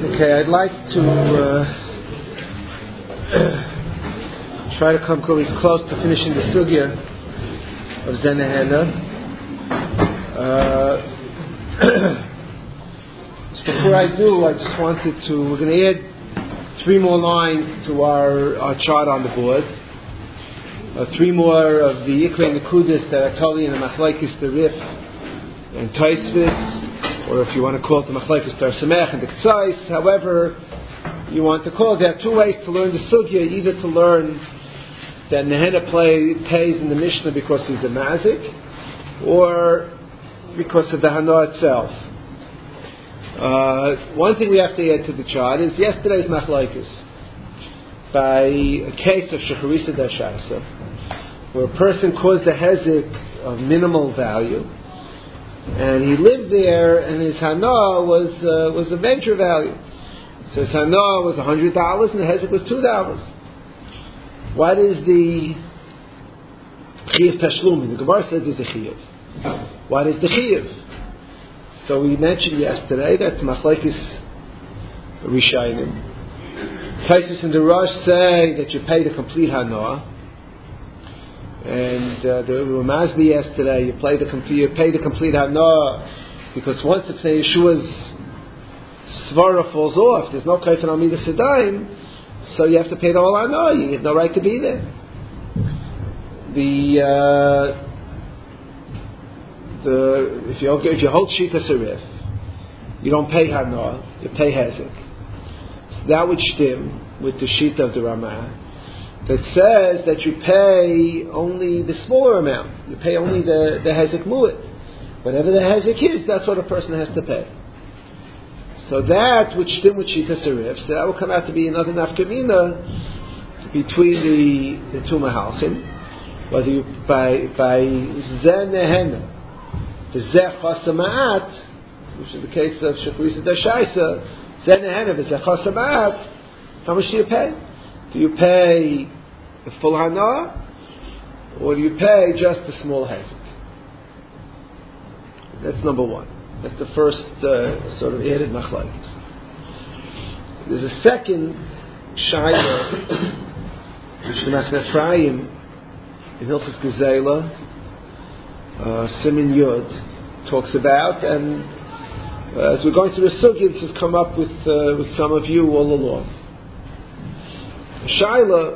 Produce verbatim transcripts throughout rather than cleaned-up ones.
Okay, I'd like to uh, try to come as close to finishing the sugya of Zenehena. Uh, so before I do, I just wanted to, we're going to add three more lines to our, our chart on the board. Uh, three more of the Ikra and the Kudus that are totally in the Machlaikis, the Rif, and Taisvis, or if you want to call it the Machlaikis, the Samech, and the Ktsais, however you want to call it. There are two ways to learn the Sugya, either to learn that Nehena play, pays in the Mishnah because he's a Mazik, or because of the Hana itself. Uh, one thing we have to add to the chart is yesterday's Machlaikis, by a case of Shecharisa Dashaisa, where a person caused a hezek of minimal value, and he lived there, and his hana was uh, was a major value. So his hana was a hundred dollars, and the hezek was two dollars. What is the chiyuv tashlumi? The Gemara says there's a chiyuv. What is the chiyuv? So we mentioned yesterday that machlekes rishayim. Taisus and the Rosh say that you pay the complete hana. And uh, the Ramazli yesterday, you pay the complete, you pay the complete hana, because once the Pnei Yeshua's svara falls off, there's no kaifan al midas sedayim, so you have to pay the whole hana. You have no right to be there. The uh, the if you if you hold shita serif, you don't pay hana, you pay hezek. So that would stem with the shita of the Ramah, that says that you pay only the smaller amount. You pay only the, the hezek mu'it. Whatever the hezek is, that's what a person has to pay. So that which stim with shita serif, so that will come out to be another nafkamina between the, the two mahalchim. Whether you by by zeh nehena, the zeh chasama'at, which is the case of Shecharisa Dashaisa, zeh nehena v'zeh chasama'at, how much do you pay? Do you pay the full hana, or do you pay just the small hezek? That's number one. That's the first uh, sort of added machlokes. There's a second shayla which the Masneh Ephraim in Hilchos Gezela, uh, Simin Yud, talks about, and uh, as we're going through the sugya, this has come up with uh, with some of you all along. Shaila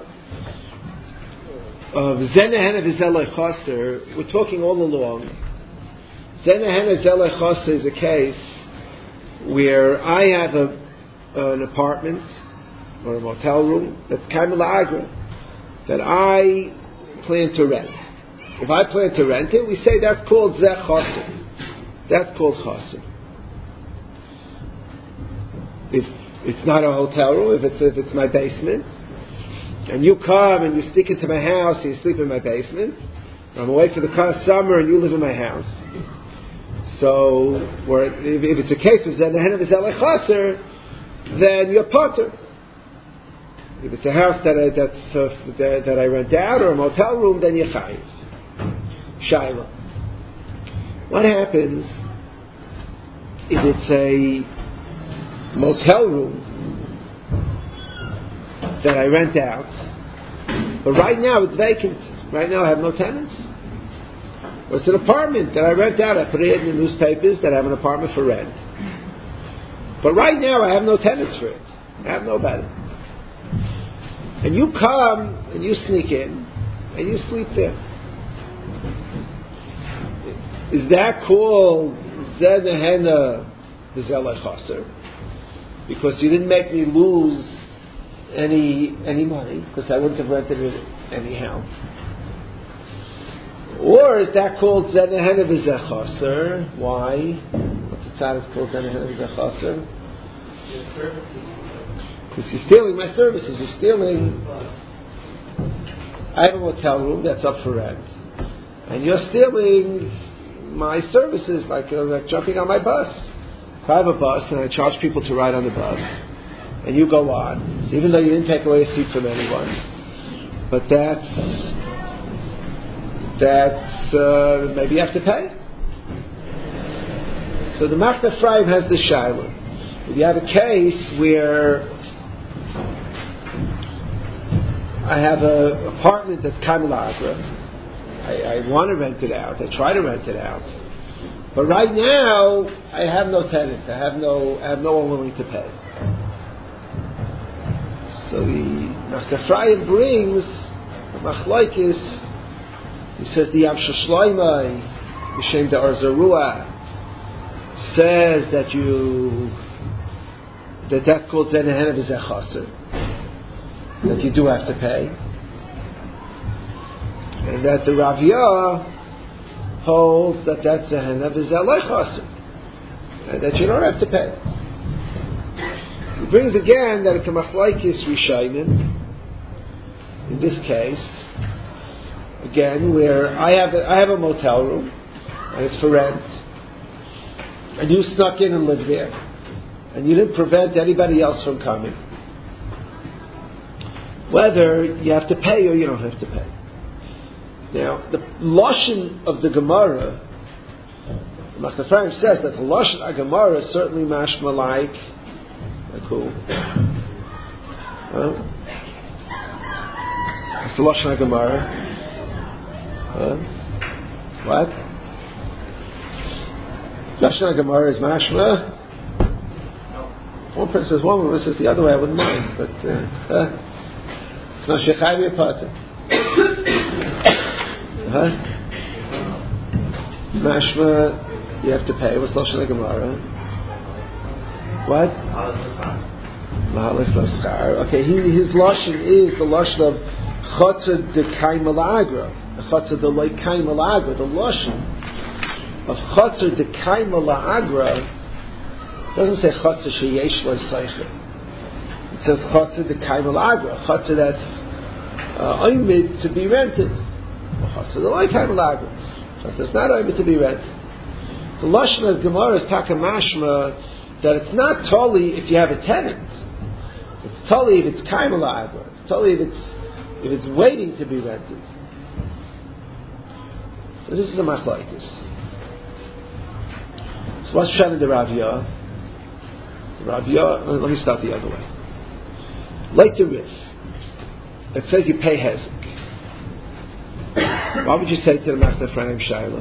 of Zenehena v'zelei chaser, we're talking all along. Zenehena zelei chaser is a case where I have a, an apartment or a motel room that's kaimel agra that I plan to rent. If I plan to rent it, we say that's called zeh chaser. That's called chaser. If it's not a hotel room, if it's if it's my basement, and you come and you sneak into my house and you sleep in my basement, I'm away for the summer and you live in my house. So, where, if, if it's a case of Zenehena v'zelei chaser, then you're potter. If it's a house that I, that's, uh, that, that I rent out or a motel room, then you're chayiv. Shaila. What happens if it's a motel room that I rent out, but right now it's vacant. Right now I have no tenants. Or it's an apartment that I rent out. I put it in the newspapers that I have an apartment for rent. But right now I have no tenants for it. I have nobody. And you come and you sneak in and you sleep there. Is that called Zenehena v'zelei chaser? Because you didn't make me lose any any money, because I wouldn't have rented it anyhow. Or is that called Zenehena v'zeh chaser? Why? What's the tzaddik called Zenehena v'zeh chaser? Because you're stealing my services. You're stealing. I have a motel room that's up for rent, and you're stealing my services, like uh, like jumping on my bus. If I have a bus and I charge people to ride on the bus, and you go on, even though you didn't take away a seat from anyone, but that's that's uh, maybe you have to pay. So the Masneh Ephraim has the shaila. If you have a case where I have an apartment that's Kaimel Agra, I, I want to rent it out, I try to rent it out, but right now I have no tenant, I have no, I have no one willing to pay. So the Nachkafraya brings the Machlaikis. He says the Yamshel Shloimei, the Shem de Arzarua, says that you that that's called Zenehen of Chaser, that you do have to pay, and that the Raviyah holds that that's Zenehen of Chaser, and that you don't have to pay. He brings again that it's a Machlaikis Rishayim in this case. Again, where I have a, I have a motel room and it's for rent, and you snuck in and lived there, and you didn't prevent anybody else from coming. Whether you have to pay or you don't have to pay. Now, the lashon of the Gemara, the Machnafraim says that the lashon of Gemara is certainly mashma like, like who? Huh? It's the lashon of Gemara. Huh? What? Lashon Gemara is mashma. One person says one, one person says the other way. I wouldn't mind, but uh, uh, it's not shechai b'apata. Huh? Mashma, you have to pay. What's Lashon Gemara? What? Mahalis laschar. Okay, he, his lashon is the lashon of chotzer de kaimel agra. The chotzer de loy kaimel agra. The lashon of chotzer de kaimel agra doesn't say chotzer sheyesh loy seicher. It says chotzer de kaimel agra. Chotzer that's uh, oimid to be rented. Chotzer de loy kaimel agra. Chotzer that's not oimid to be rented. The lashon of Gemara is takamashma that it's not totally if you have a tenant. It's totally if it's kaimel agra. It's totally if it's if it's waiting to be rented. So this is a machlokes. So what's Shem in the Raviyah? The Raviyah. Let me start the other way. Like the Rif, it says you pay hezek. Why would you say to the Master Ephraim Shaila?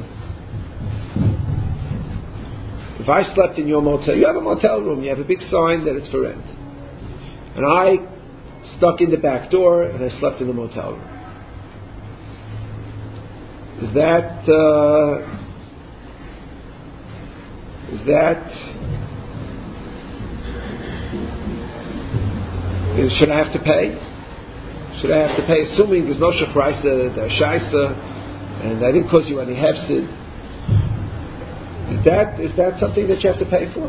If I slept in your motel, you have a motel room, you have a big sign that it's for rent, and I stuck in the back door and I slept in the motel room. Is that uh, is that is, should I have to pay? Should I have to pay? Assuming there's no shachraisa, there's shaisa, and I didn't cause you any hefsid. Is that is that something that you have to pay for?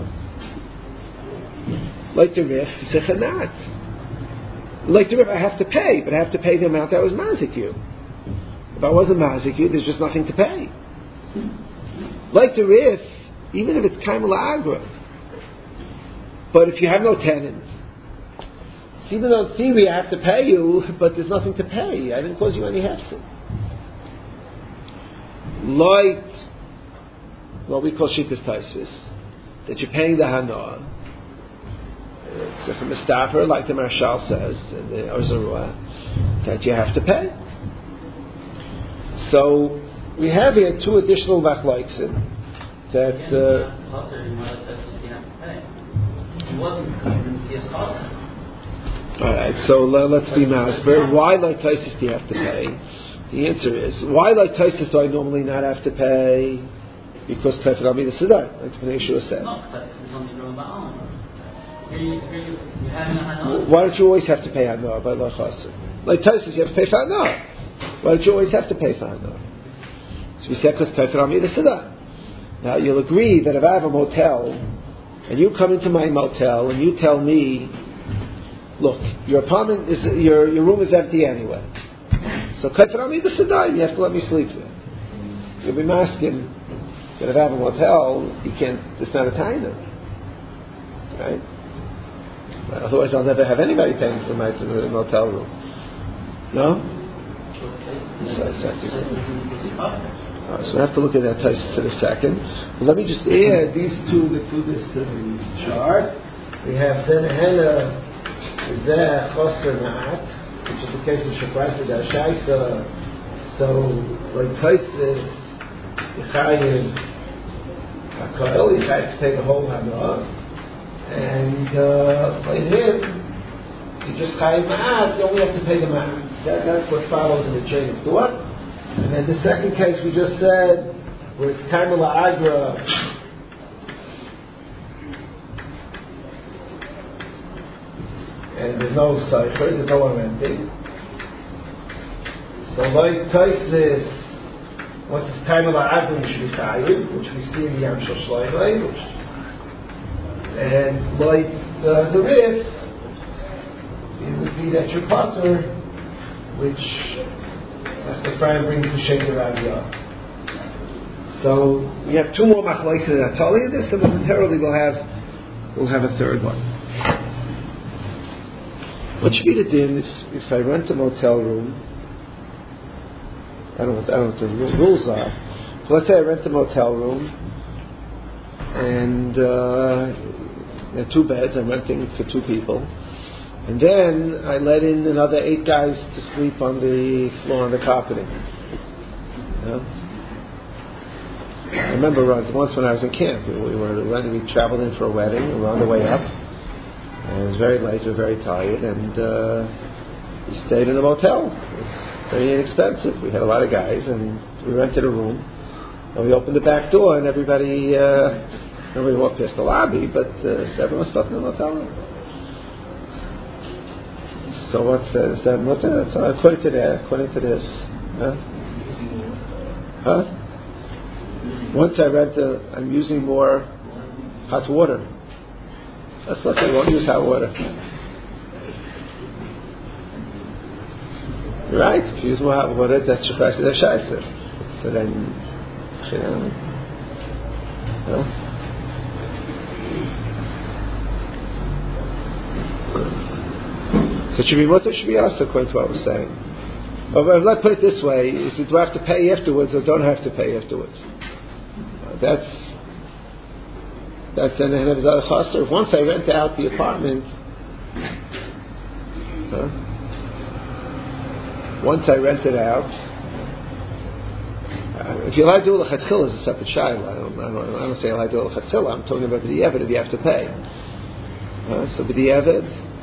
Like the Rif, sechanat. Like the Rif, I have to pay, but I have to pay the amount that was mazik you. If I wasn't mazik you, there's just nothing to pay. Like the Rif, even if it's kaimel agra, but if you have no tenant, even though in theory I have to pay you, but there's nothing to pay, I didn't cause you any hefsid. Like what we call shittas taisvis, that you're paying the hanoah. It's from the staffer, like the Marshal says, and the Arzarua, that you have to pay. So we have here two additional machlokes that. Uh, all right, so let's be masber. Why like Taisus do you have to pay? The answer is why like Taisus do I normally not have to pay? Because Kefir Amida Sidai, like the Yeshua said. Why don't you always have to pay Hanoah by Lachasa? Like Taisus, you have to pay for Hanoah. Why don't you always have to pay for Hanoah? So we said because Kefir Amida Sidai. Now you'll agree that if I have a motel and you come into my motel and you tell me, look, your apartment is your your room is empty anyway. So Kefir Amida Sidai, you have to let me sleep there. You'll be masking. That if I have a motel, you can't. It's not a taina, right? But otherwise, I'll never have anybody paying for my motel room. No. So, Right, so I have to look at that Taisus in a second. But let me just add these two to this to the chart. we have Zenehena Zeh Choser Ma'at, which is the case of Sheprais Shaisa. So, like Taisis, Yechayiv HaKoel, you have to pay the whole Hana, and uh, by him, you just Chayiv Ma'at, you only have to pay the Ma'at. That, that's what follows in the chain of thought. And then the second case we just said, where it's Kaimel Agra, and there's no cipher, there's no one renting. So like Taisis, once it's Kaimel Agra, you should be Chayiv, which we see in the Yam Shel Shloimeh, which and like the, the Rif, it would be that your partner, which uh, the friend brings the Sheker Aviyah. So we have two more machlokes in Atali in this, and momentarily we'll have we'll have a third one. What should be the din if, if I rent a motel room? I don't know what, I don't know what the rules are. So let's say I rent a motel room, and uh, there are two beds. I'm renting for two people, and then I let in another eight guys to sleep on the floor on the carpeting. Yeah? I remember once when I was in camp, we, we were we traveled in for a wedding. We were on the way up, and it was very late. We were very tired, and uh, we stayed in a motel. It was very inexpensive. We had a lot of guys, and we rented a room. And we opened the back door, and everybody uh, nobody walked past the lobby, but uh, everyone slept in the motel room. So what's that? Is that mutter? So according to that, according to this, huh? Huh? Once I rent, a, I'm using more hot water. That's what they won't use hot water. You're right. If you use more hot water, that's Sheprais Shaisa. So then, you know, no? So it should be mutter, should be also according to what I was saying. But let's put it this way: is it do I have to pay afterwards or don't I have to pay afterwards? That's that's an Henevzah Chaser. Once I rent out the apartment, huh? Once I rent it out, uh, if you like to do l'chatchila, is a separate shayla. I don't, I don't, I don't say I like to do l'chatchila. I'm talking about the b'diavad if you have to pay. Uh, so b'diavad,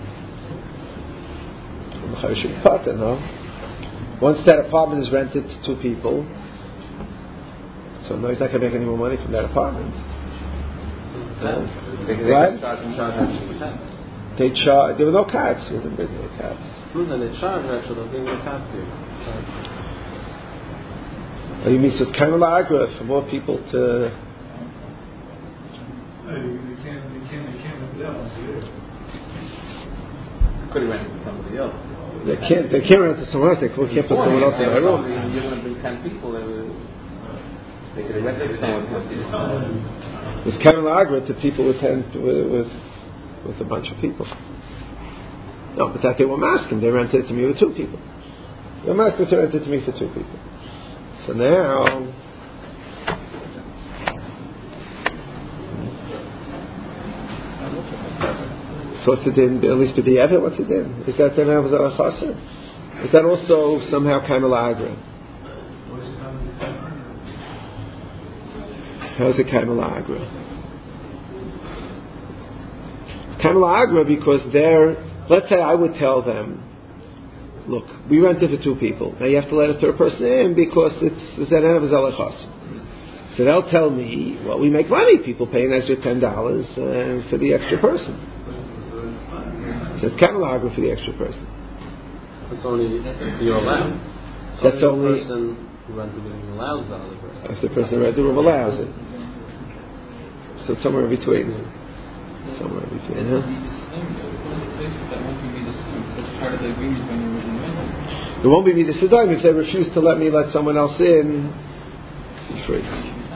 no. Once that apartment is rented to two people. So no, he's not going to make any more money from that apartment. So uh, they, they right? charge and charge extra percent. They charge. There were no cards. There were no cards. No, they charge extra. They'll bring the card to you. Oh, you mean so it's kind of agra for more people to? No, you can't. You can't. You can't rent it out. Could have rented to somebody else. They can't. They can't rent to someone else. They can't put someone else in their room. You're going to bring ten people. They will. They could have rented it to someone else. It's kind of agra to people with ten with, with with a bunch of people. No, but that they were masking. They rented it to me with two people. They were masking to rent it to me for two people. So now, so what's the din? At least with the Evid, what's the din? Is that then Henevzah Chaser? Is that also somehow kind of agra? How's it Kaimel Agra? It's Kaimel Agra because they're, let's say I would tell them, look, we rented for two people. Now you have to let a third person in because it's an Henevzah Chaser. So they'll tell me, well, we make money. People pay an extra ten dollars uh, for the extra person. So it's Kaimel Agra for the extra person. It's only you're allowed. That's so only the person who runs the building allows the other person. If the person who rents the room allows it. So it's somewhere in between. Somewhere in between. Huh? It won't be midas if they refuse to let me let someone else in. It's free.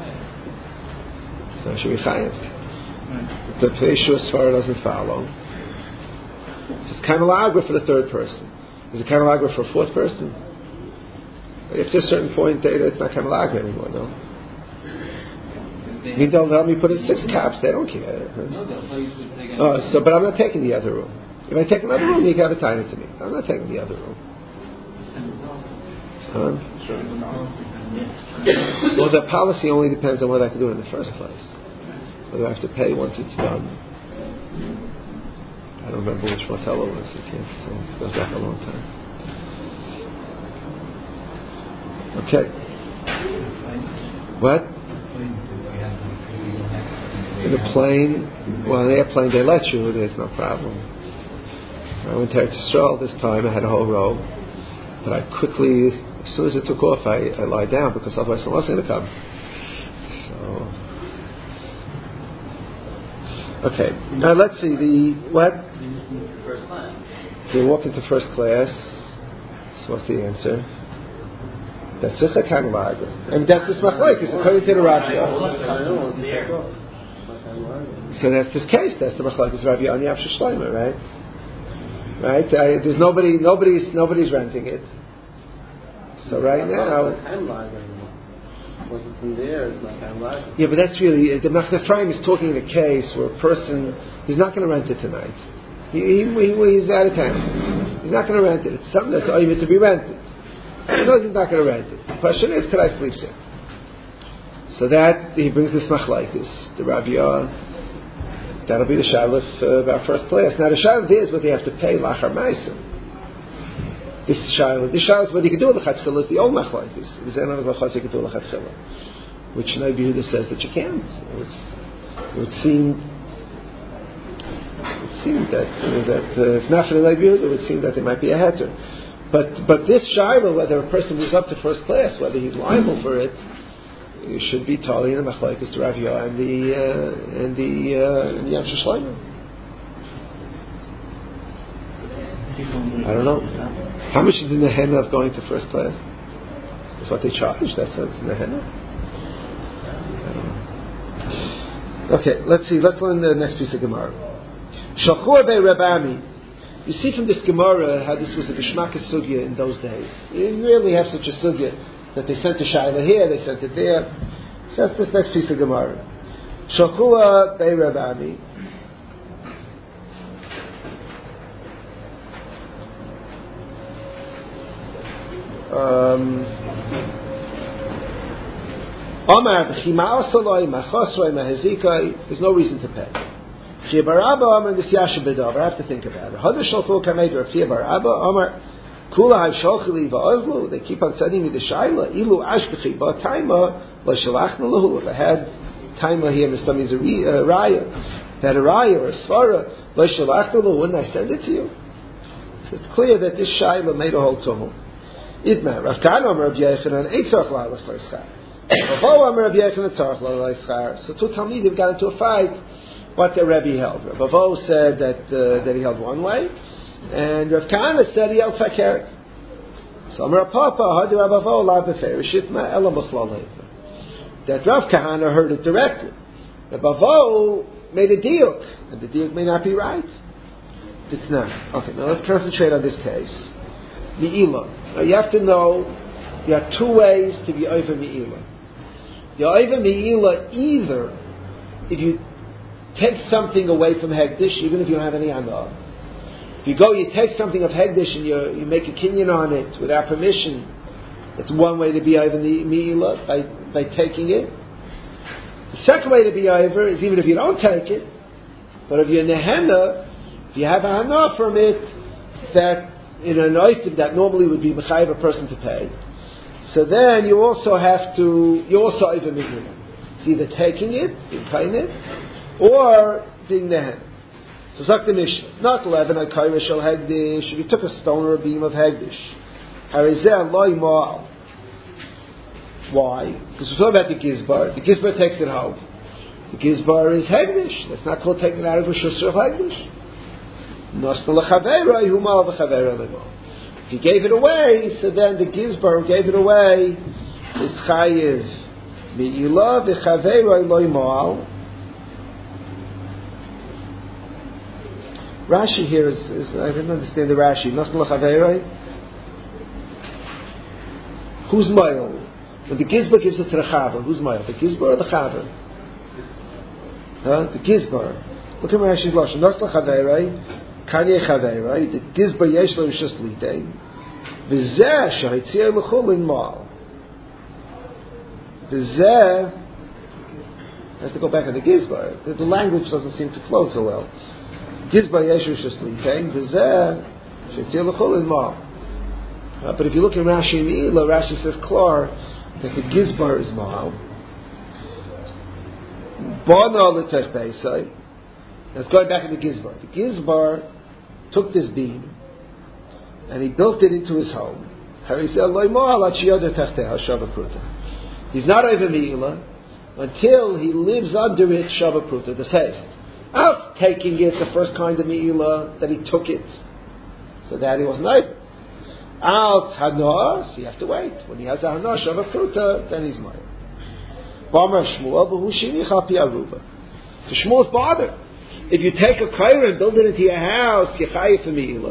So it should be chayav. The Peishua Svara doesn't follow. So it's Kaimel Agra for the third person. Is it Kaimel Agra for a fourth person? If to a certain point, it's not Kaimel Agra anymore, no? they I mean, they'll let me put in six caps. They don't care. No, they'll tell you to take. Oh, so but I'm not taking the other room. If I take another room, you can have a tiny to me. I'm not taking the other room. Huh? Well, the policy only depends on what I can do in the first place. Whether I have to pay once it's done. I don't remember which motel it was. It goes back a long time. Okay. What? In a plane? Well, in the airplane they let you. There's no problem. I went to Eretz Yisrael this time. I had a whole row. But I quickly, as soon as it took off, I, I lied down because otherwise someone else was going to come. So, okay. Now let's see the what? First class. So you walk into first class. So what's the answer? That's just a kind of lager. I mean, that's the machlokes according to the Rashi. So that's this case. That's the machlokes Rabbi Yochanan Yavshir Shlomo, right? Right? I, there's nobody. Nobody's. Nobody's renting it. So right now. Once it's in there, it's not time lager. Yeah, but that's really the Machne Ephraim is talking in a case where a person he's not going to rent it tonight. He, he, he he's out of town. He's not going to rent it. It's something that's oimed to be rented. He knows he's not going to rent it. The question is, could I sleep there? So that he brings this machlokes, the Rabbi Yochanan. That'll be the shalif uh, about first class. Now the shalif is what they have to pay lachar ma'aser. This shalif, this shalif, what you can do with the chatchila is the old machlokes. Is there another machlokes you can do with the chatchila? Which Nabi Yehuda says that you can't. It would, it would seem, it would seem that you know, that uh, if not for the Nabi Yehuda, it would seem that there might be a heter. But but this shiloh, whether a person moves up to first class, whether he's liable for it, it should be totally in the machlokes to Rav Yochanan and the uh, and the uh, and the Yavshir Shlomo. I don't know. How much is in the henna of going to first class? That's what they charge. That's what's in the henna. I don't know. Okay, let's see. Let's learn the next piece of Gemara. Shalchur bei Rabami. You see from this Gemara how this was a Geshmaka sugya in those days. You rarely have such a sugya that they sent a Shaila here, they sent it there. So that's this next piece of Gemara. Shalchur bei Rabami. Um, Omar b'chima asaloi machosroi mahazikai. There's no reason to pay. Chia bar Abba Omar this yasha b'davar. I have to think about it. Hada shalchu kamed Rav Chia bar Abba Omar kula hay shalchili va'azlu. They keep on sending me the shaila. Ilu ashbchi ba taima la shalachna lahu. If I had taima here, Mister means a raya. If I had a raya or a svara la shalachna lahu, wouldn't I send it to you? So it's clear that this shaila made a whole tumult. Idma Rav Kahana Rav Yochanan ain't tzarich la'alos l'yischar. Ravo Rav Yochanan tzarich la'alos l'yischar. So two Talmidim got into a fight. What the Rebbe held. Rav Avo said that uh, that he held one way, and Rav Kahana said he held fakir. So Rav Papa Hadu Rav Avo la beferishitma ela b'chlal. That Rav Kahana heard it directly. Rav Avo made a deal, and the deal may not be right. It's not. Okay, now let's concentrate on this case. Me'ilah. Now you have to know there are two ways to be over Me'ilah. You're over Me'ilah either if you take something away from Hegdish, even if you don't have any Anah. If you go, you take something of Hegdish and you you make a kinyan on it without permission, that's one way to be over Me'ilah, by, by taking it. The second way to be over is even if you don't take it, but if you're Nehenna, if you have a Anah from it, that in an item that normally would be mechayiv a person to pay, so then you also have to, you also over Me'ilah. It's either taking it, being paying it, or being nehen. So Zak the Mishnah, not eleven Akayra Shal Hegdish. If you took a stone or a beam of Hegdish, Harizeh Loi Ma'al. Why? Because we're talking about the Gizbar. The Gizbar takes it home. The Gizbar is Hegdish. That's not called taking it out of a Shusr of Hegdish. Nosna L'Chaveira Yumal V'Chaveira L'Mo. If he gave it away, so then the Gizbar who gave it away is Chayiv Me'ilah V'Chaveira Loi Ma'al. Rashi here is, is I didn't understand the Rashi. Nosna L'Chaveira. Who's Ma'al? When the Gizbar gives it to the Chaver, who's Ma'al? The Gizbar or the Chaver? Huh? The Gizbar. Look at Rashi's lashon. Nasla Chaverai, Kanye Chaverai. The Gizbar yesh lo rishus lidei. V'zeh shahitzir l'chulin mal. V'zeh. I have to go back on the Gizbar. The, the language doesn't seem to flow so well. Gizbar yesh lo rishus lidei. V'zeh shahitzir l'chulin mal. But if you look at Rashi Meila, Rashi says klar that the Gizbar is mal. Bana l'tech beisai. Let's go back to the Gizbar. The Gizbar took this beam and he built it into his home. He's not over Meila until he lives under it Shava Pruta. The says, out taking it, the first kind of Meila that he took it, so that he wasn't able. Out Hana, so you have to wait. When he has a Hana Shava Pruta, then he's Meila. Bamar Shmuel, b'hu shini chapi aruba. So Shmuel is bothered. If you take a kaira and build it into your house, you chayiv for meila.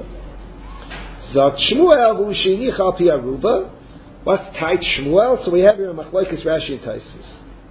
Zot Shmuel, b'hu shini chapi aruba. What's tight Shmuel? So we have here a machlokes Rashi and Taisus.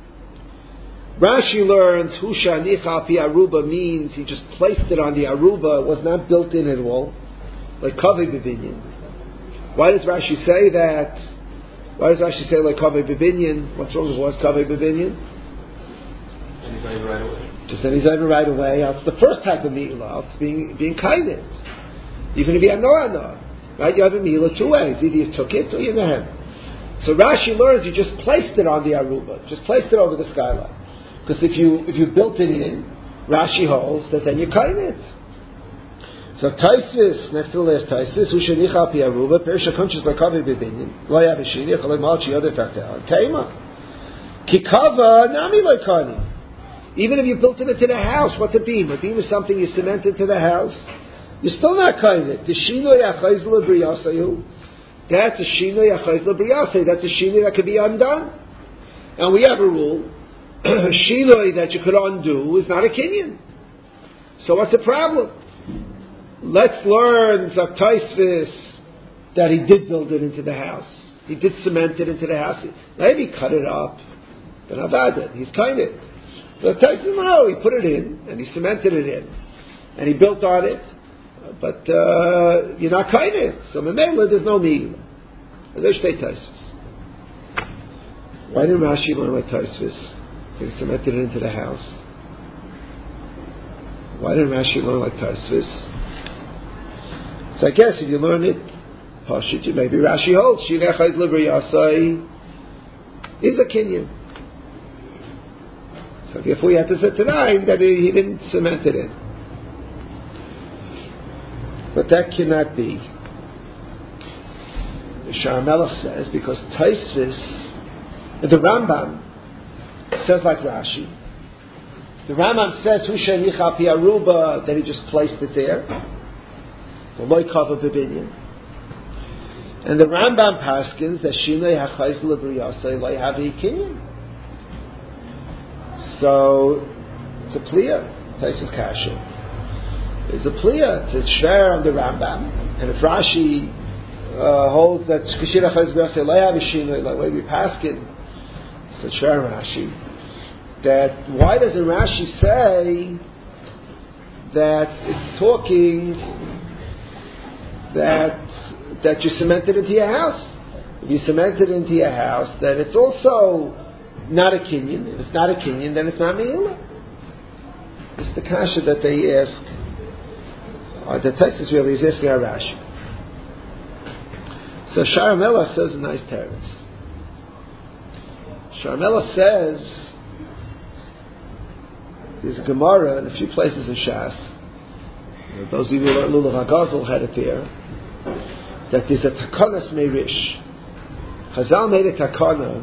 Rashi learns hu shani chapi aruba means he just placed it on the aruba, it was not built in at all, like kaveh b'binyan. Why does Rashi say that? Why does Rashi say like Kaveh B'Binyan? What's wrong with what's Kaveh B'Binyan? And he's over right away. Just that he's over right away. It's the first type of Mi'ila. It's being, being kindness. Even if you have no Anah. Right? You have a Mi'ila two ways. Either you took it or you never. So Rashi learns you just placed it on the Aruba. Just placed it over the skyline. Because if you, if you built it in, Rashi holds that then you kind it. So Taisis, next to the last Taisis, who shenicha pi aruba, perisha conscious like Kaveh B'Binyan, lo yav shini, chalei malchi yoder tachtel, tema. Kikava nami loikani. Even if you built it into the house, what's a beam? A beam is something you cement into the house. You're still not kind it. The shino yachayz lebriyasayu. That's a shino yachayz lebriyasayu. That's a shino that could be undone. And we have a rule: shino that you could undo is not a kinyan. So what's the problem? Let's learn Zaktaisvis that he did build it into the house. He did cement it into the house. Maybe cut it up. Then Avad, he's kind of. Zaktaisvis, no, he put it in and he cemented it in. And he built on it. But uh, you're not kind of. So Memela, there's no meal. There's Taisis. Why didn't Rashi learn like Taisvis? He cemented it into the house. Why didn't Rashi learn like Taisvis? So I guess if you learn it, Pashit, maybe Rashi holds Shinechayz Libriyasai is a kinyan. So therefore you have to say tonight that he, he didn't cement it in. But that cannot be. The Shar Melech says, because Taisis, the Rambam says like Rashi. The Rambam says, Hu shenicha pi aruba, that he just placed it there. And the Rambam paskins that Shinei Hachayz Libriyasei Lo Yavi Kinyan. So it's a pliya. Taisus Kasha. It's a pliya. It's shver on the Rambam. And if Rashi uh, holds that Shinei Hachayz Libriyasei Lo Yavi Shinei, like way we paskin, it's a shver Rashi. That why doesn't Rashi say that it's talking that that you cemented into your house? If you cemented into your house, then it's also not a kinyan. If it's not a kinyan, then it's not meila. It's the kasha that they ask. Uh, the Taisus really is asking our Rashi. So Shar Melech says a nice teretz. Shar Melech says there's a Gemara in a few places in Shas. Those of you who learn Lulav HaGazel had it there. That there's a Takanas Meirish. Chazal made a Takana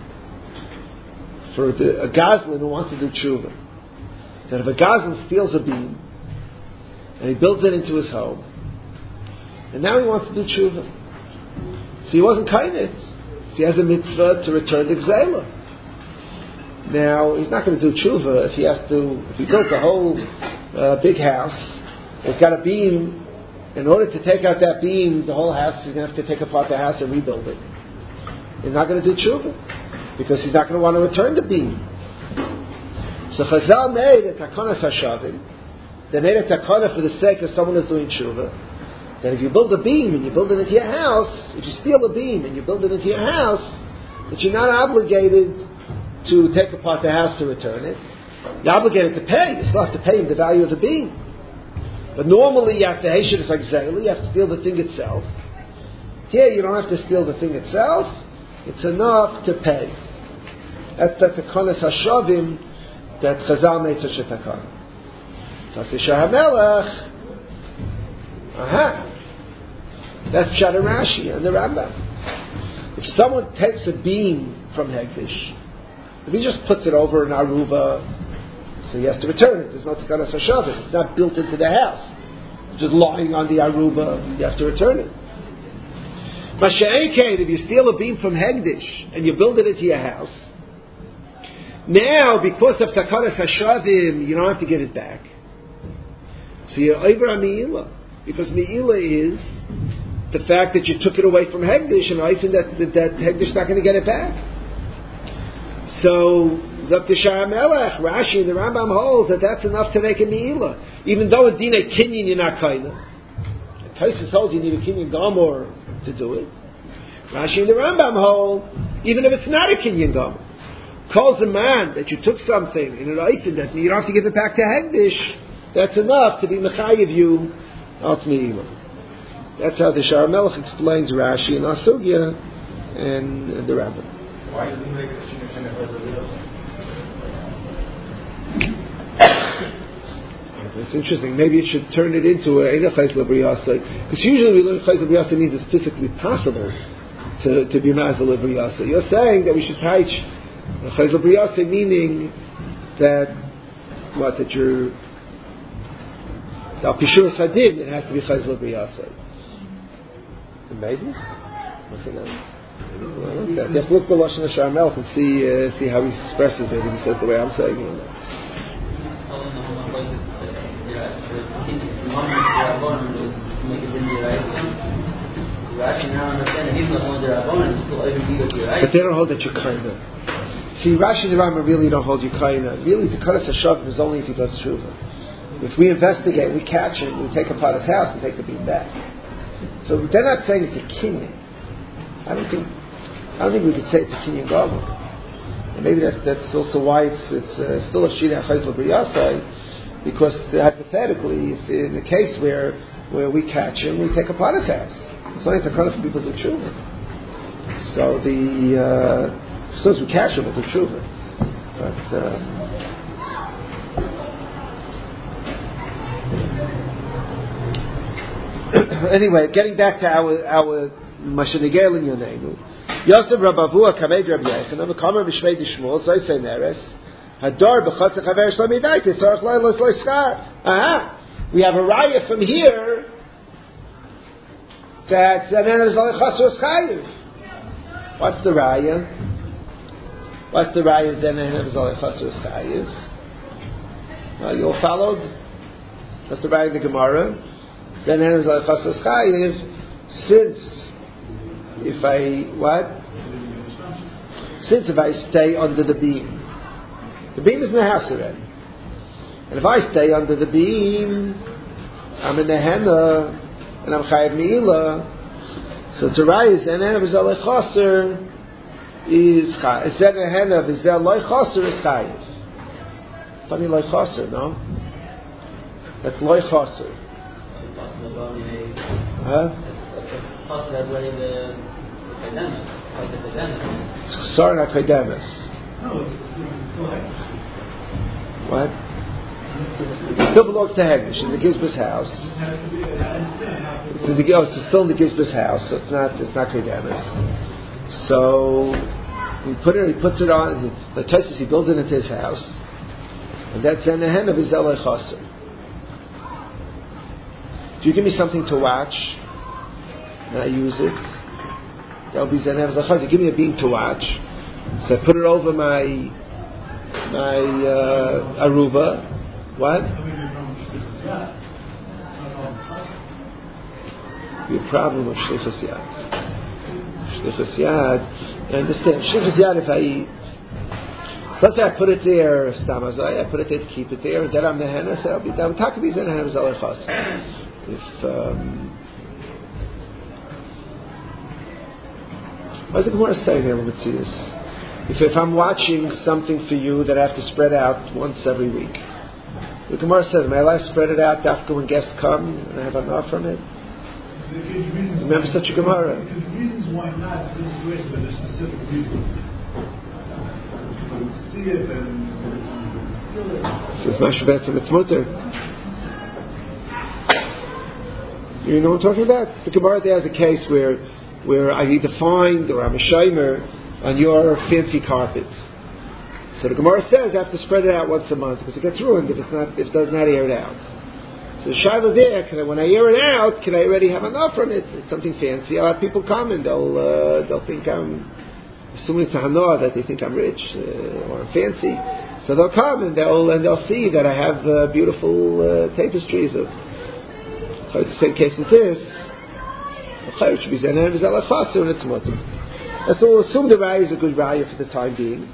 for the, a Gazlan who wants to do tshuva. That if a Gazlan steals a beam and he builds it into his home, and now he wants to do tshuva, so he wasn't kindness. So he has a mitzvah to return the gzela. Now he's not going to do tshuva if he has to. If he built a whole uh, big house. It's got a beam. In order to take out that beam, the whole house, he's going to have to take apart the house and rebuild it. He's not going to do tshuva because he's not going to want to return the beam. So Chazal made a Takonas Hashavim. They made a Takana for the sake of someone who's doing tshuva. That if you build a beam and you build it into your house, if you steal a beam and you build it into your house, that you're not obligated to take apart the house to return it. You're obligated to pay. You still have to pay him the value of the beam. But normally you have to Heshed is like Zayli, you have to steal the thing itself. Here you don't have to steal the thing itself. It's enough to pay. That's the Takonas Hashavim that Chazal made such a Takana. Tasisha HaMelech, aha, that's Pshat Rashi and the Rambam. If someone takes a beam from Hegdish, if he just puts it over an aruba, so he has to return it. There's no Takanas Hashavim. It's not built into the house. It's just lying on the aruba. You have to return it. Masha'ekein, if you steal a beam from Hegdish and you build it into your house, now because of Takanas Hashavim, you don't have to give it back. So you're over a Me'ilah. Because Me'ilah is the fact that you took it away from Hegdish, and I think that, that, that Hegdish is not going to get it back. So, Zok Tishar HaMelech, Rashi and the Rambam holds that that's enough to make a Me'ilah. Even though in Dina Kinyan you're not Kaina. Taisus holds you need a Kinyan Gomor to do it. Rashi and the Rambam hold, even if it's not a Kinyan Gomor, calls a man that you took something in an Eifin that you don't have to give it back to Hegdish, that's enough to be Mechayiv you Alt Me'ilah. That's how the Shar HaMelech explains Rashi and Asugya and, and the Rambam. Why does he make a distinction of It's interesting. Maybe it should turn it into a Eina Chayz L'Briyasa. Because usually we learn Chayz L'Briyasa means it's physically possible to, to be Mazel L'Briyasa. You're saying that we should teach Chayz L'Briyasa, meaning that, what, that you're Al Pishur Sadin, it has to be Chayz L'Briyasa. Maybe? Okay, you have to look the Lashon Shar HaMelech and see, uh, see how he expresses it, and he says the way I'm saying it. But they don't hold that you're kind of. See, Rashi and the Rambam really don't hold you kind of. Really, the Takanas Hashavim is only if he does tshuva. If we investigate, we catch him, we take apart his house and take the beam back. So they're not saying it's a kinyan. I don't think. I don't think we could say it's a kinyan gavur. And maybe that's that's also why it's it's uh, still a shina chayz l'briyasai, because uh, hypothetically, if in the case where where we catch him, we take apart his house. It's only the kind of people do tshuva. So the uh, as soon as we catch him, we'll do tshuva. But uh, anyway, getting back to our our Mashenigel in Yonenu, Yosef Rabavua Kamed Rabbi Yechanan Kamer B'Shvei Dishmol Zay Neres Hadar B'Chatz Chaver Shlamidai Tzarich Leilos Leiskar. Aha, we have a raya from here that Zanen is Leichasos Chayiv. What's the raya? What's the raya? Zanen is Leichasos Chayiv. Well, you all followed. That's the raya in the Gemara. Zanen is Leichasos Chayiv. Since if I what? Since if I stay under the beam, the beam is in the house already, and if I stay under the beam, I'm in the henna and I'm chayav meila. So to rise and henna v'zel chaser is chayav. Is that henna v'zel loy chaser is chayav. Funny loy chaser, no? That's loy chaser. Huh? Sorry, not Kaidamis. What? It still belongs to Hegdish in the Gizbah's house. It's, in the, oh, it's still in the Gizbah's house, so it's not it's not Kaidamis. So he put it, he puts it on. He, the Taisus, he builds it into his house, and that's in the hand of his Eloi Chaser. Do you give me something to watch? And I use it. That'll be Zanev Zachazi. Give me a beam to watch. So I put it over my my uh, aruba. What? Be a problem of shlichus yad. Shlichus yad. I understand. Shlichus yad. If I let's say I put it there, Stamazai, I put it there to keep it there, and then I'm the henna, so I'll be down. Takabi Zen Henna Zalechas. If, um, what does the Gemara say here? Let's see this. If, if I'm watching something for you that I have to spread out once every week, the Gemara says, may I spread it out after when guests come and I have enough from it? Remember such a Gemara? Because reasons why not is a situation, but there's specific reasons. See it and feel it. Says Masha Betzim, it's mutter. You know what I'm talking about? The Gemara there has a case where where I either find or I'm a shimer on your fancy carpet. So the Gemara says I have to spread it out once a month because it gets ruined if it's not if it does not air it out. So the Shiloh there, can I, when I air it out, can I already have enough from it? It's something fancy. I'll have people come and they'll uh, they'll think I'm assuming it's a hanoah that they think I'm rich uh, or I'm fancy. So they'll come and they'll and they'll see that I have uh, beautiful uh, tapestries of. So it's the same case with this. It should be Zenem Zalachaser and it's mutter. So we'll assume the raya is a good raya for the time being.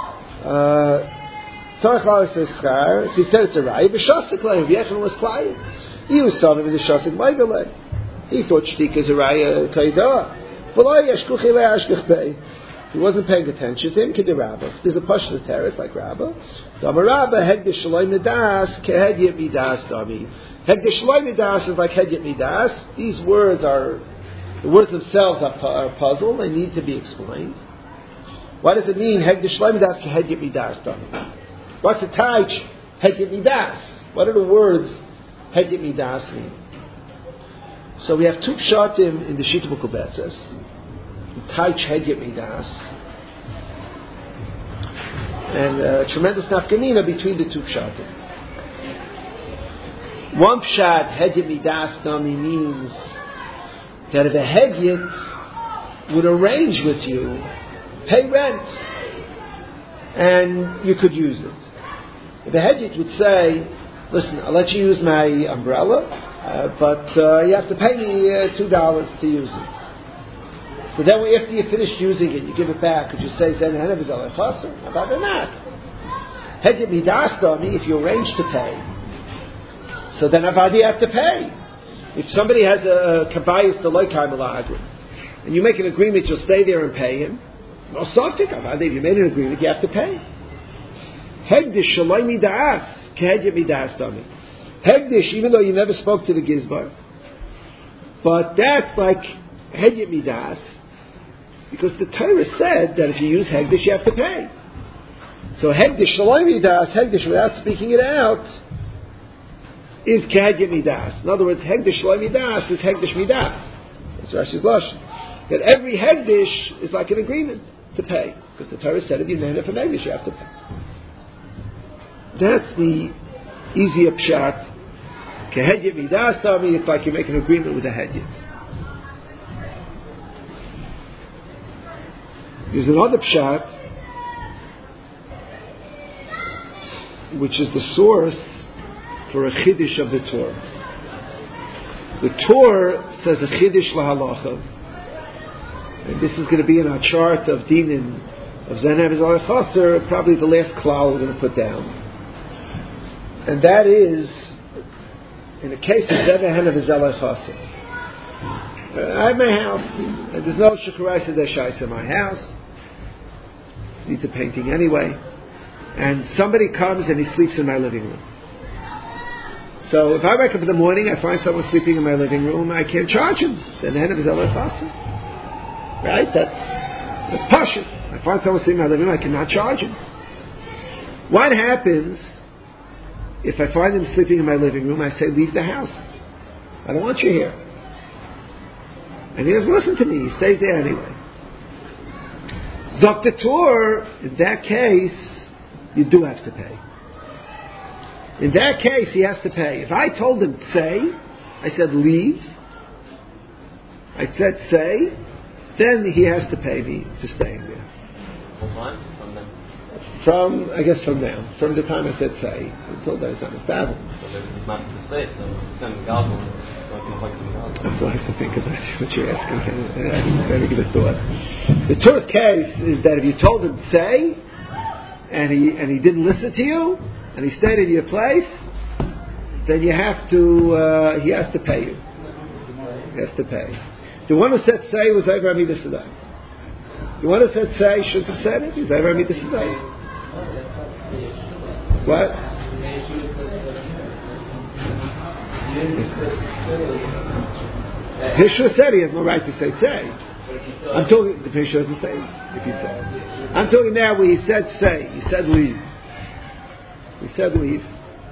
Tzarech Lala says schar. So he said it's a raya. B'shasik lei. Rav Yechon was quiet. He was son of the shasik meigalei. He thought shtika is a raya kaidah. V'loi yashkuchi le ashkich bei. He wasn't paying attention to him. K'de Rabba. There's a push of the terrace like Rabba. Dama Rabba hegdish shaloi midas kehedyet midas dami. Hegdish shaloi midas is like hedyet midas. These words are the words themselves are, are a puzzle. They need to be explained. What does it mean? Hegdish shaloi midas kehedyet midas dami. What's the taich hedyet midas? What are the words hedyet midas mean? So we have two pshatim in the Shita B'Kubetzes. Taich hedyet midas, and a tremendous nafkamina between the two pshatim. One pshat hedyet midas dami means that if a hedyet would arrange with you, pay rent, and you could use it. If a hedyet would say, "Listen, I'll let you use my umbrella, uh, but uh, you have to pay me uh, two dollars to use it." So then, after you finish using it, you give it back. Could you say Zen Henev is Alechaser? How about that? Hedyet midas dami, if you arrange to pay, so then avadi you have to pay. If somebody has a kabayis to loikay malagrim, and you make an agreement, you'll stay there and pay him. Well, sofik avadi, if you made an agreement, you have to pay. Hegdish shaloi midas kehedyet midas dami. Hegdish, even though you never spoke to the gizbar, but that's like hedyet midas. Because the Torah said that if you use Hegdish, you have to pay. So Hegdish Shalom Midas, Hegdish without speaking it out, is Kehedyet Midas. In other words, Hegdish Shalom Midas is Hegdish Midas. That's Rashi's Lashon. That every Hegdish is like an agreement to pay. Because the Torah said if you name it from Hegdish, you have to pay. That's the easier pshat. Kehedyet Midas, Tami, it's like you make an agreement with a Hedyet. There's another pshat, which is the source for a chiddush of the Torah. The Torah says a chiddush lahalacha, and this is going to be in our chart of dinim of Zenev is Alechaser, probably the last klal we're going to put down, and that is in the case of Zenev is Alechaser. I have my house, and there's no shukaraisa deshais in my house. Needs a painting anyway, and somebody comes and he sleeps in my living room. So if I wake up in the morning, I find someone sleeping in my living room, I can't charge him. Right? That's that's pasha. I find someone sleeping in my living room, I cannot charge him. What happens if I find him sleeping in my living room? I say, leave the house. I don't want you here. And he doesn't listen to me. He stays there anyway. Zok the Torah, in that case, you do have to pay. In that case, he has to pay. If I told him, say, I said, leave, I said, say, then he has to pay me for staying there. From when? From then? From, I guess from now. From the time I said, say, until then it's not established. So it's not to say, so it's kind of galvan. So I have to think about what you're asking. I didn't give a thought. The Torah's case is that if you told him say, and he and he didn't listen to you, and he stayed in your place, then you have to. Uh, he has to pay you. He has to pay. The one who said say was over Amida Sadai. The one who said say shouldn't have said it. He's over Amida Sadai. What? Hishra said he has no right to say say. I'm talking. The Hishra doesn't say if he said. I'm talking now where he said say. He said leave. He said leave.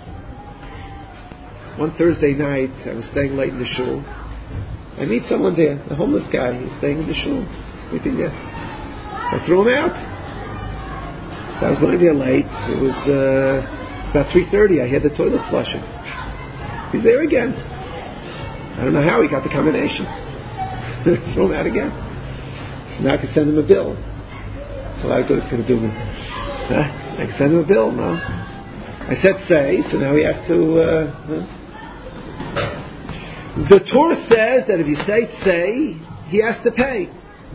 One Thursday night, I was staying late in the shul. I meet someone there, a homeless guy. He's staying in the shul, sleeping there. So I threw him out. So I was going there late. It was, uh, it was about three thirty. I heard the toilet flushing. He's there again. I don't know how he got the combination. Throw him out again. So now I can send him a bill. That's what I could do. Huh? I can send him a bill, no? I said say, so now he has to... Uh, huh? The Torah says that if you say say, he has to pay.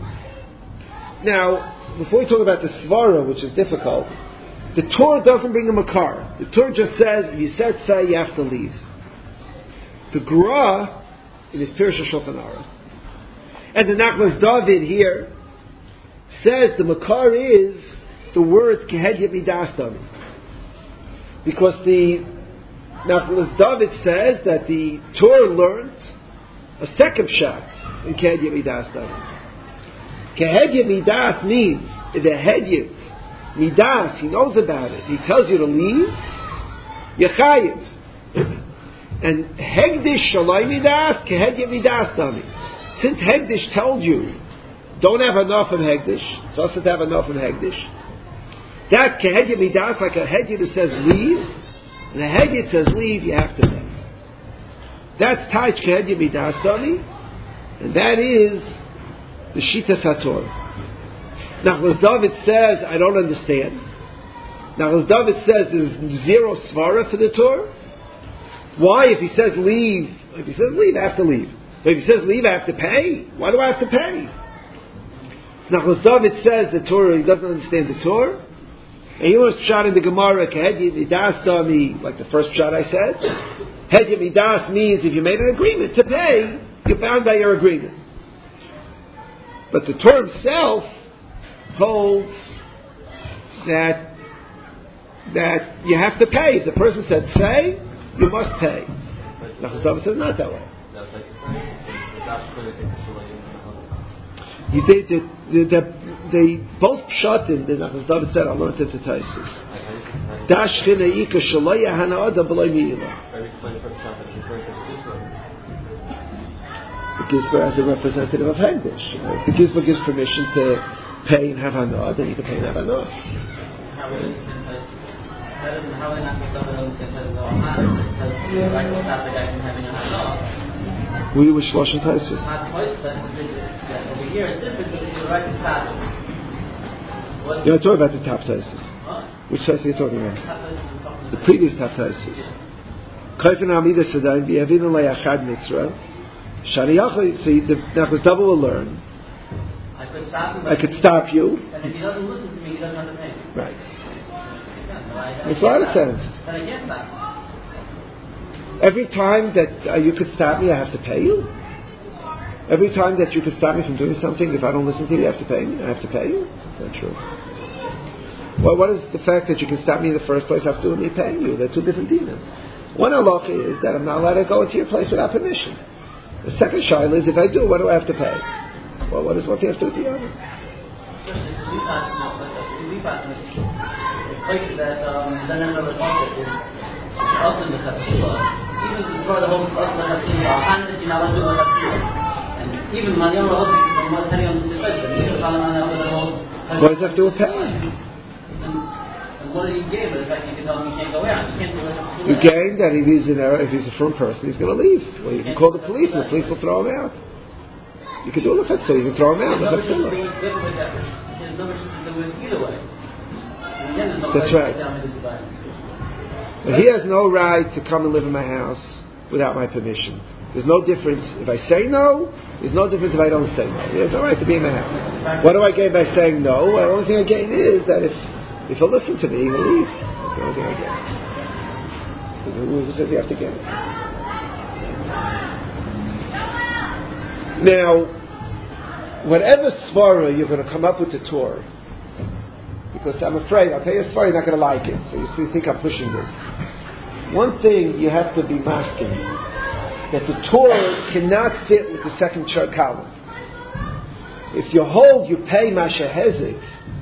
Now, before we talk about the svara, which is difficult, the Torah doesn't bring him a car. The Torah just says, if you said say, you have to leave. The Gra, in his Pirush Shulchan Aruch, and the Nachlas David here, says the makar is the word Kehed Midas Dami. Because the Nachlas David says that the Torah learned a second shot in Kehed Midas Dami. Kehed Midas means the Hedyet Midas, he knows about it, he tells you to leave, Yechayiv. And Hegdish Shalai Midas, Kehed Midas Dami. Since Hegdish told you, don't have enough of Hegdish, it's also to have enough of Hegdish. That Kehed Midas, like a Hedyet who says leave, and a Hedyet says leave, you have to pay. That's Taich Kehed Midas Dami, and that is the Shitas HaTorah. Nachlas David says, I don't understand. Nachlas David says there's zero svara for the Torah. Why? If he says leave, if he says leave, I have to leave. But if he says leave, I have to pay. Why do I have to pay? Nachlas David says the Torah, he doesn't understand the Torah. And he was shot in the Gemara, Kehed Midas Dami, like the first shot I said. Kehed Midas means if you made an agreement to pay, you're bound by your agreement. But the Torah himself holds that that you have to pay. If the person said say, you must pay. Nachlas David says not that way. You did the, the, the, they both shot in the Nachlas David said I learned it to Taisus. Dashchina Ika Shalaya Hanaada B'Loi Mi'ila. The Gizbar as a representative of Hegdish. If the Gizbar gives permission to pay and have Hanaad, then you can pay and have Hanaad. How are not to stop the guy from having a halacha? We were Shlosh and Taisus. Over here, it's different because you're right to stop it. You're not talking about the top Taisus. Which Taisus are you talking about? The previous top Taisus. Kaifin Amida Sadai, V'yavinu Le'achad Mitzra. Shani Yachai, see, the Nachlas David will learn. I could stop him. I could stop you. And if he doesn't listen to me, he doesn't have to pay. Right. Makes a lot of sense. But I can't stop. Every time that uh, you could stop me, I have to pay you? Every time that you could stop me from doing something, if I don't listen to you, you have to pay me? I have to pay you? That's not true. Well, what is the fact that you can stop me in the first place have to do with me paying you? They're two different demons. One halacha is that I'm not allowed to go into your place without permission. The second shaila is if I do, what do I have to pay? Well, what does what do you have to do with the other? Places that um, the number of is also in the Chatzila. Even before the whole also the Chatzila, Hanukkah is not allowed to do the Chatzila. And even Mariam Rahot is not telling on the situation. Even Hanukkah the whole. What does that have to do with paying? And what did he gain? But the fact you can tell him he can't go out. You can't do the You gain that if he's in error, if he's a firm person, he's going to leave. Well, you can call the police, and the police will throw him out. You can do the Chatzila, you can throw him out. There's no either way. That's right. But he has no right to come and live in my house without my permission. There's no difference if I say no. There's no difference if I don't say no. He has no right to be in my house. What do I gain by saying no? Well, the only thing I gain is that if If he'll listen to me, he'll leave. That's the only thing I get. Who says you have to get it? Now, whatever svara you're going to come up with the Torah, because I'm afraid, I'll tell you a svara, you're not going to like it, so you still think I'm pushing this. One thing you have to be masking, that the Torah cannot fit with the second column. If you hold, you pay Masha Hezek,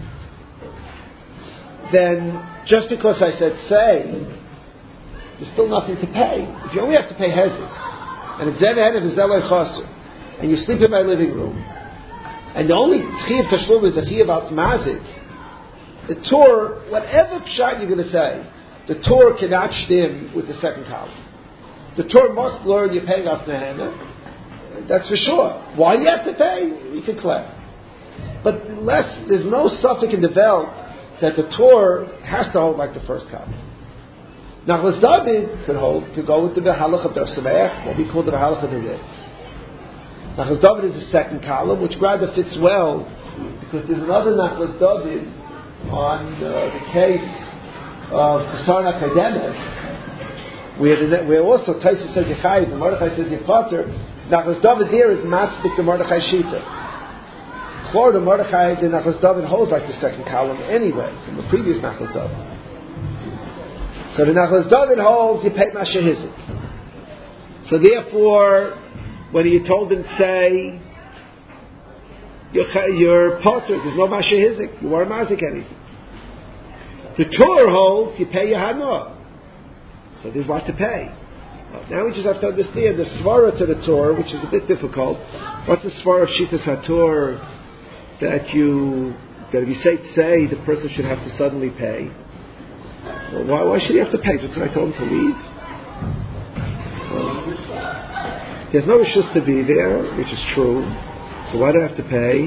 then just because I said say, there's still nothing to pay. If you only have to pay Hezek, and it's Zen Enev is Zeloi Chaser, and you sleep in my living room, and the only Chiyav Tashlum is a Chiyav Al Mazik, the Torah, whatever pshat you're going to say, the Torah cannot stim with the second column. The Torah must learn you're paying off Nehana. That's for sure. Why do you have to pay? You can claim. But less, there's no suffix in the Welt that the Torah has to hold like the first column. Nachlas David could hold, could go with the Behalach of the Sameach, what we call the Behalach of the Ritz. Nachlas David is the second column, which rather fits well, because there's another Nachlas David on uh, the case of Sarna Kademes, where, the, where also Taisa says Yechai, the Mordechai says Yechater. Nachlas David there is Matzdik the Mordechai Shita. Florida Mordechai, the Nachlas David holds like the second column anyway, from the previous Nachlas David. So the Nachlas David holds, you pay Masha Hizik. So therefore, when you told him to say, you're, you're potter, there's no Masha Hizik, you are Mazik anything. The Torah holds, you pay your Hana. So there's what to pay. Well, now we just have to understand the Svara to the Torah, which is a bit difficult. What's the Svara of Shitas HaTorah that you, that if you say say, the person should have to suddenly pay? Well, why, why should he have to pay? Just because I told him to leave? Well, he has no rishus to be there, which is true. So why do I have to pay?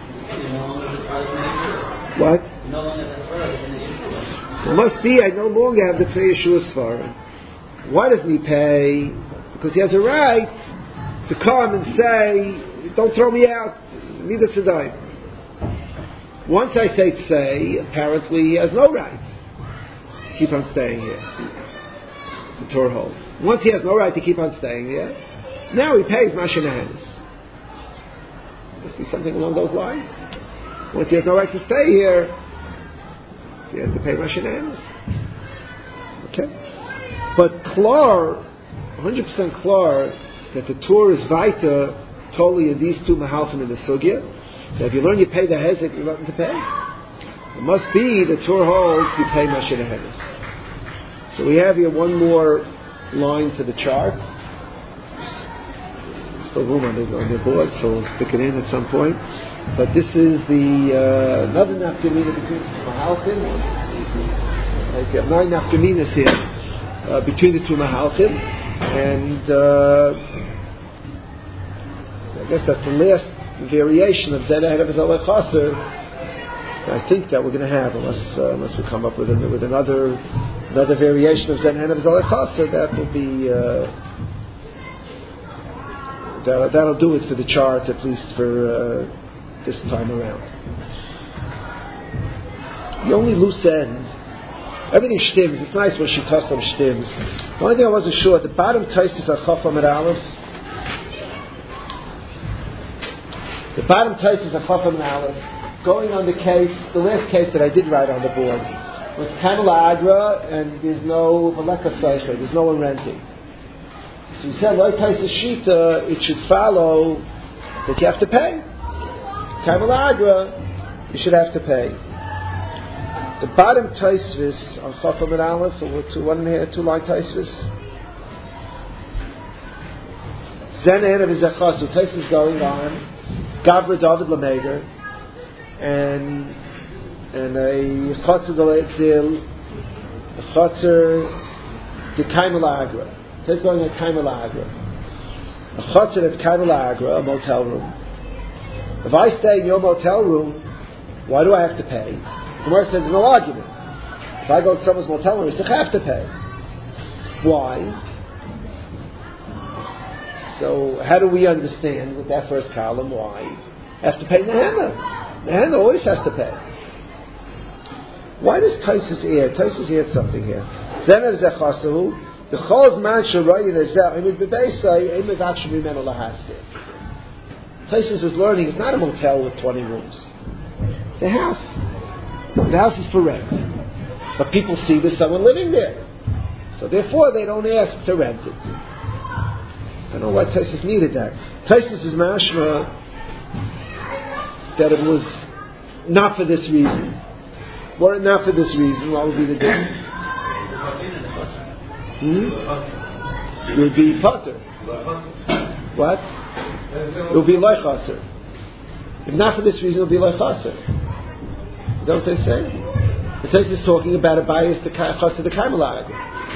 What? It must be I no longer have the Pnei Yeshua Svara. Why doesn't he pay? Because he has a right to come and say, don't throw me out. Midas Sedai. Once I say to say, apparently he has no right to keep on staying here. The Torah holds. Once he has no right to keep on staying here, now he pays Masha Nehenis. Must be something along those lines. Once he has no right to stay here, so he has to pay Masha Nehenis. Okay? But klar, one hundred percent klar, that the Torah is vaita totally in these two mahalchim in the sugya. So if you learn you pay the hezek, you're nothing to pay. It must be the Torah holds you pay Masha Nehenis. So we have here one more line to the chart. Still room on the, on the board, so we'll stick it in at some point. But this is the uh, another nafkamina between the two mahalchim. Like you have nine nafkaminas here uh, between the two mahalchim, and uh, I guess that's the last variation of Zen Erev Zalei Chaser. I think that we're going to have, unless uh, unless we come up with a, with another another variation of Zen Erev Zalei Chaser, that will be. Uh, That'll, that'll do it for the chart, at least for uh, this time around. The only loose end, everything shtims. It's nice when she tossed them shtims. The only thing I wasn't sure, at the bottom Taisus HaChafam at Aleph, the bottom Taisus HaChafam at Aleph, going on the case, the last case that I did write on the board, with Kamala Agra, and there's no Maleka Seicher, there's no one renting. So he said, like Taisa Shita, it should follow that you have to pay. Kamal Agra, you should have to pay. The bottom Taisvis on Chafam and Aleph, or two, one here, two line Taisvis. Zen Erev Zachasu, Taisvis going on. Gavra David Lameger, and and a Chatzer Galetzil, a Chatzer de Kamal Agra. This is going at Kaimel Agra. A chutzner at Kaimel Agra, a motel room. If I stay in your motel room, why do I have to pay? The Gemara says there's no argument. If I go to someone's motel room, I still have to pay. Why? So how do we understand with that first column why? I have to pay Nehena. Nehena always has to pay. Why does Taisus add? Taisus add something here. Zenev zechasahu, the chol's man sharayin ezeh, imid bebeisai, imid akshu mimenu lahasir. Taisus is learning, it's not a motel with twenty rooms. It's a house. The house is for rent. But people see there's someone living there. So therefore they don't ask to rent it. I don't know why Taisus needed that. Taisus is mashma that it was not for this reason. Were it not for this reason, what would be the difference? Hmm? It would be potter. What? It would be loichaser. If not for this reason, it would be loichaser. Don't they say? The Taisus is talking about a bias to chaser the Kaimalag.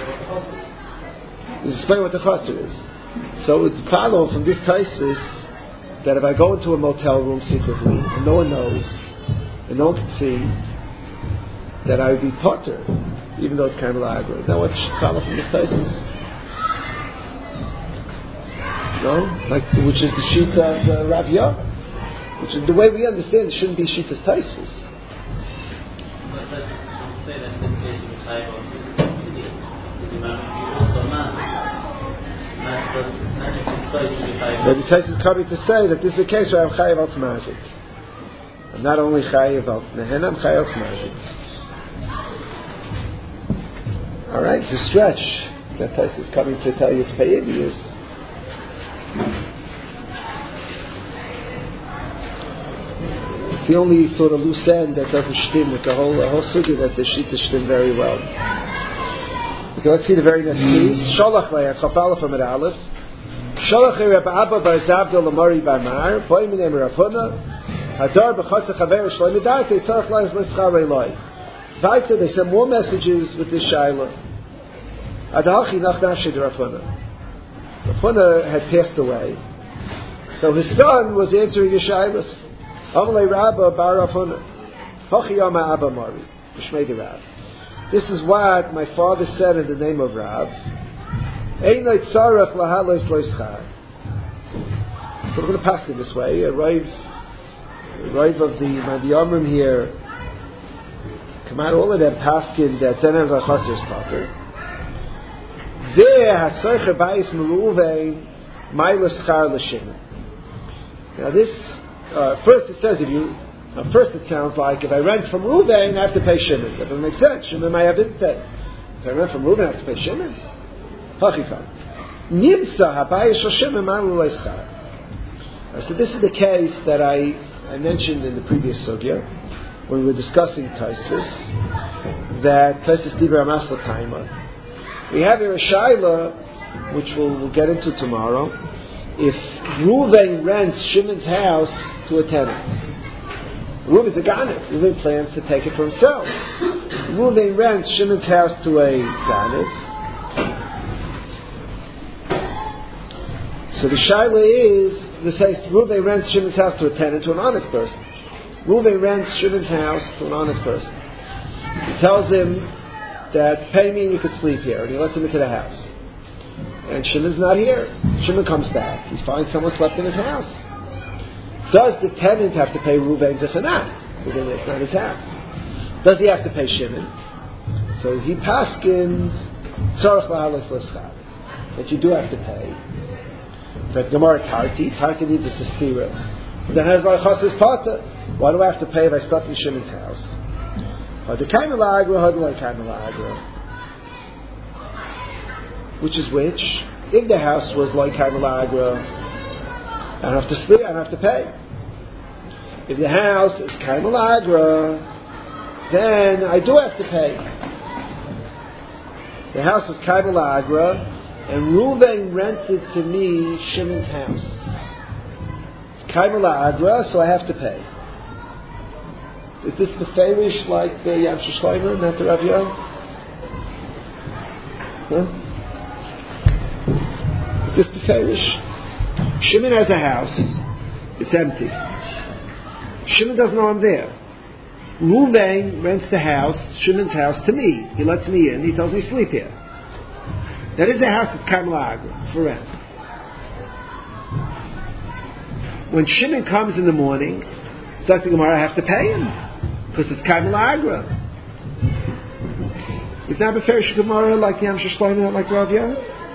He's explaining what the chaser is. So it would follow from this Taisus that if I go into a motel room secretly and no one knows and no one can see, that I would be potter, even though it's kind of lagra. Now what should follow from this Taisus? No? Like, which is the Shita of uh, Rav Yah? Which is the way we understand it shouldn't be Shita's Taisus. But let's say that in this case you would type of the amount of also man. Not just, not just in Taisus you type. Maybe Taisus is coming to say that this is a case where I'm chayav al tmazik. I'm not only chayav al tnehen, I'm chayav al tmazik. All right, it's a stretch. That Taisus is coming to tell you it's payidiyus. It's the only sort of loose end that doesn't stim with the whole the whole sugi that the shita stim very well. Okay, let's see the very next piece. Sholach le'er chafala from it aleph. Sholach le'er Abba bar Zabda l'mari bar Mar. Poim in Rav Huna. Hadar b'chotz chaver shloim medarte tzarich le'er l'scharei loy. Weiter, they sent more messages with this Shaila. Adachi nach nafshei Rav Huna. Rav Huna had passed away, so his son was answering his Shailas. Amalei Rabba bar Rav Huna. Hochi Yama Abba Mari. B'shmei de Rav. This is what my father said in the name of Rav. Einay tzarech lahalos loischar. So we're going to pass it this way. A Rav, a Rav of the Madiyamrim here. Come out, all of them paskin that Zenev Zachasir is potter. There hasoicher bayis meruvein mailas char l'shimon. Now this, uh, first it says if you, uh, first it sounds like if I rent from Ruvain I have to pay Shimon. That doesn't make sense. Shimon might have it pay. If I rent from Ruvain I have to pay Shimon. Hachikam. Nimsa habayis shel Shimon mailas char. So this is the case that I, I mentioned in the previous sugya, when we were discussing Taisus, that Taisus Dibra Masla Taima. We have here a Shaila, which we'll, we'll get into tomorrow. If Reuven rents Shimon's house to a tenant, Reuven's a Ganev. Reuven plans to take it for himself. Reuven rents Shimon's house to a Ganev. So the Shaila is, this says Reuven rents Shimon's house to a tenant, to an honest person. Reuven rents Shimon's house to an honest person. He tells him that pay me and you could sleep here, and he lets him into the house. And Shimon's not here. Shimon comes back. He finds someone slept in his house. Does the tenant have to pay Reuven zechanat? Because it's not his house. Does he have to pay Shimon? So he paskins tzarech lahalos l'schar, that you do have to pay. But Gemara Tarti, Tarti needs a sestira. Then has like chassis pata. Why do I have to pay if I slept in Shimon's house? Which is which? If the house was like Kaimalagra, I don't have to sleep, I don't have to pay. If the house is Kaimalagra, then I do have to pay. The house is Kaimalagra, and Reuven rented to me Shimon's house. It's Kaimalagra, so I have to pay. Is this the Farish like the Yam Shlomo, not the Rav Yah? Huh? Is this the Farish? Shimon has a house. It's empty. Shimon doesn't know I'm there. Reuven rents the house, Shimon's house, to me. He lets me in. He tells me sleep here. That is a house. It's Kamala Agra. It's for rent. When Shimon comes in the morning, it's like the Gemara, I have to pay him. Because it's Kaimel Agra. Is not Beferish Gemara like Yam Shishlayim, not like Rav Yah?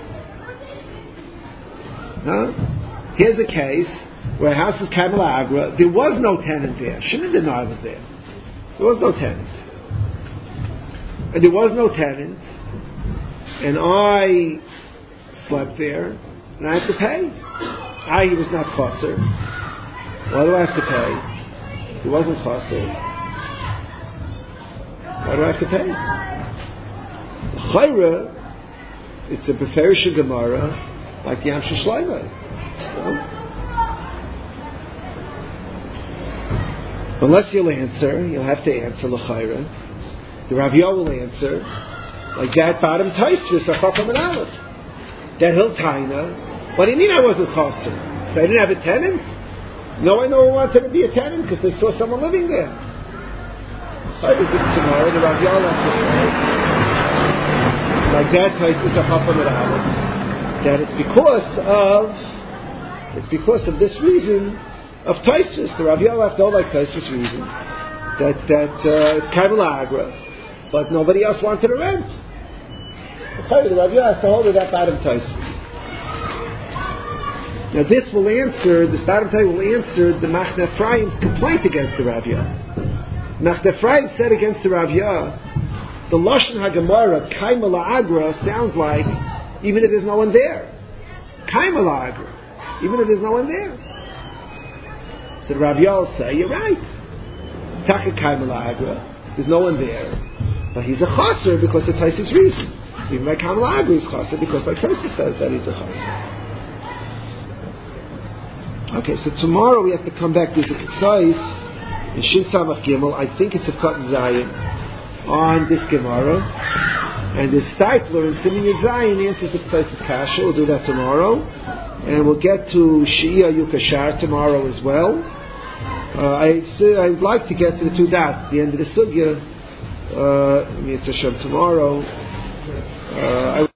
No? Here's a case where a house is Kamala Agra. There was no tenant there. Shimon didn't know I was there. There was no tenant. And there was no tenant. And I slept there. And I have to pay. I, he was not Chaser. Why do I have to pay? He wasn't Chaser. Why do I have to pay? Chayra, it's a Beferish Gemara like Yam Shishlayim. Unless you'll answer, you'll have to answer l'chayra. The Rav Yah will answer like that bottom taisvis achapam and aleph. That hill taina. What do you mean I wasn't chaser? So I didn't have a tenant? No, I know I wanted to be a tenant because they saw someone living there. I did this tomorrow. The Rav Yah left this way. Like that taisvis achapam and aleph. That it's because of it's because of this reason. Of Taisus, the Rav Yah left all like Taisus reason that that uh, Kamala Agra, but nobody else wanted to rent. Okay, the Rav Yah has to hold it up bottom Taisus. Now this will answer, this bottom Taisus will answer the Machne Ephraim's complaint against the Rav Yah. Machne Ephraim said against the Rav Yah, the Lashon HaGemara Kamala Agra sounds like even if there's no one there. Kamala Agra, even if there's no one there. So the Rav Yah will say, you're right. Taka Kamala Agra. There's no one there. But he's a chaser because of Taisus reason. Even like Kamala Agra is chaser because like Taisus says that he's a chaser. Okay, so tomorrow we have to come back. There's a Ketzais in Shin Samach Gimel. I think it's a Kat Zayin on this Gemara. And the Stipler in Simin Yud Zayin answers the Ketzais Kasha. We'll do that tomorrow. And we'll get to Shia Yukashar tomorrow as well. Uh, I I'd like to get to the two das, the end of the sugya. Uh, tomorrow. Uh, I